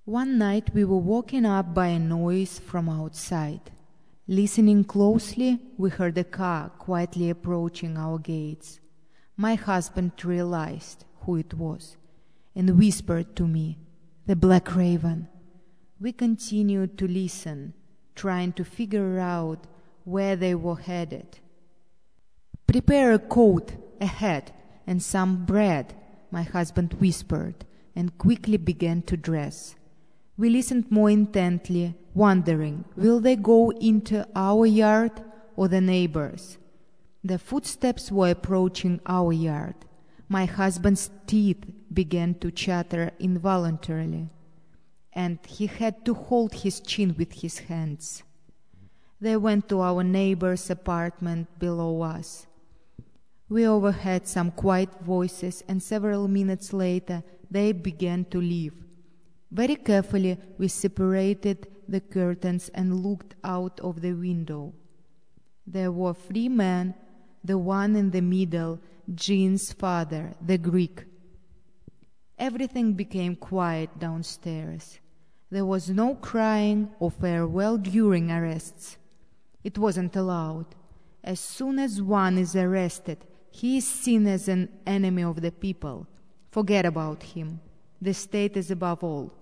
One night we were woken up by a noise from outside. Listening closely, we heard a car quietly approaching our gates. My husband realized who it was and whispered to me, "The Black Raven." We continued to listen, trying to figure out where they were headed. "Prepare a coat, a hat, and some bread," my husband whispered, and quickly began to dress. We listened more intently, wondering, will they go into our yard or the neighbors? The footsteps were approaching our yard. My husband's teeth began to chatter involuntarily, and he had to hold his chin with his hands. They went to our neighbor's apartment below us. We overheard some quiet voices, and several minutes later they began to leave. Very carefully we separated the curtains and looked out of the window. There were 3 men, the one in the middle, Jean's father, the Greek. Everything became quiet downstairs. There was no crying or farewell during arrests. It wasn't allowed. As soon as one is arrested, he is seen as an enemy of the people. Forget about him. The state is above all.